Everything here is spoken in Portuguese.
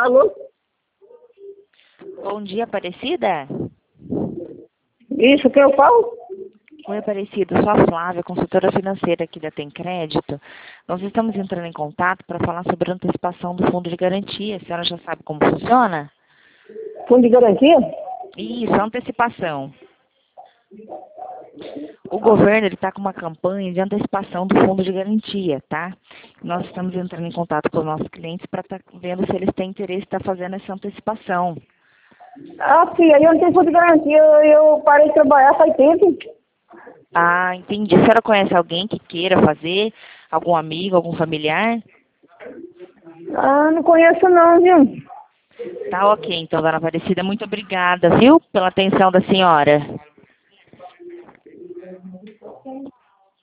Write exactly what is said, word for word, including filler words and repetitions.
Alô? Bom dia, Aparecida. Isso que eu falo? Oi, Aparecida. Sou a Flávia, consultora financeira aqui da Tem Crédito. Nós estamos entrando em contato para falar sobre a antecipação do fundo de garantia. A senhora já sabe como funciona? Fundo de garantia? Isso, antecipação. O governo está com uma campanha de antecipação do fundo de garantia, tá? Nós estamos entrando em contato com os nossos clientes para estar vendo se eles têm interesse em estar fazendo essa antecipação. Ah, filha, eu não tenho fundo de garantia. Eu, eu parei de trabalhar faz tempo. Ah, entendi. A senhora conhece alguém que queira fazer? Algum amigo, algum familiar? Ah, não conheço não, viu? Tá ok, então, dona Aparecida. Muito obrigada, viu, pela atenção da senhora.